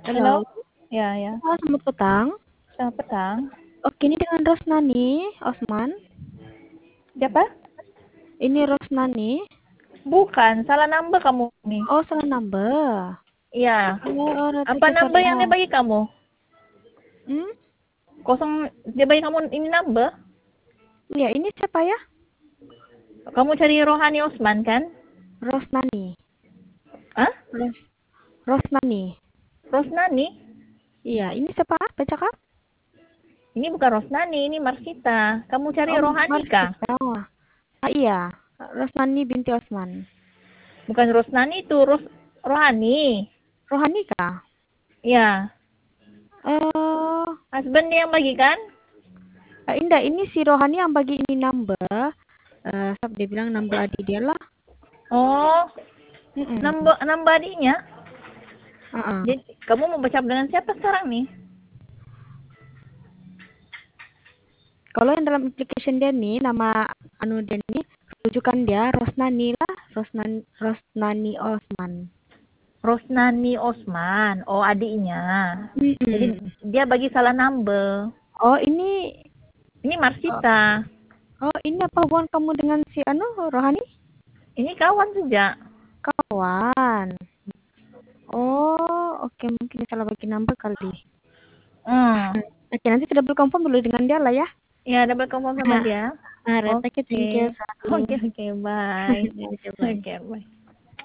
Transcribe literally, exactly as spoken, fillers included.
Halo, Halo, ya ya, halo selamat petang. selamat petang. Oke, ini dengan Rosnani, Osman. Siapa? Ini Rosnani. Bukan, salah nambah kamu nih. Oh, salah nambah. Iya. Oh, oh, nanti Apa ke nambah yang dia salah. bagi kamu? Hmm? Kosong dia bagi kamu ini nambah? Ya, ini siapa ya? Kamu cari Rohani Osman kan? Rosnani. Hah? Ros Rosnani. Rosnani? Iya, ini siapa? Baca kak? Ini bukan Rosnani, ini Marsita. Kamu cari Oh, Rohani mari kah? kita. Ah, iya, Rosnani binti Osman. Bukan Rosnani itu, Ros Rohani. Rohani kah? Iya. Eh, Husband dia yang bagi kan? uh, indah, ini si Rohani yang bagi ini nambah. Eh, uh, dia bilang nambah adik dia lah. Oh, Mm -mm. nambah nambah adiknya. Uh -uh. Jadi, kamu mau bercakap dengan siapa sekarang nih? Kalau yang dalam application dia nih, nama anu dia nih, rujukan dia Rosnani lah, Rosnani, Rosnani Osman. Rosnani Osman. Oh, adiknya. Jadi Mm-mm. dia bagi salah number. Oh ini, Ini oh, Marsita. oh ini apa hubungan kamu dengan si anu Rohani? Ini kawan saja. Kawan. Oh oke, mungkin salah bagi number kali. Hmm. Oke, nanti sudah berkonfirm dulu dengan dia lah ya. Ya, dapat confirm sama dia. Alright, thank you, thank you, Oke. Sani. Oke, oke, bye. Oke, bye. Oke, bye.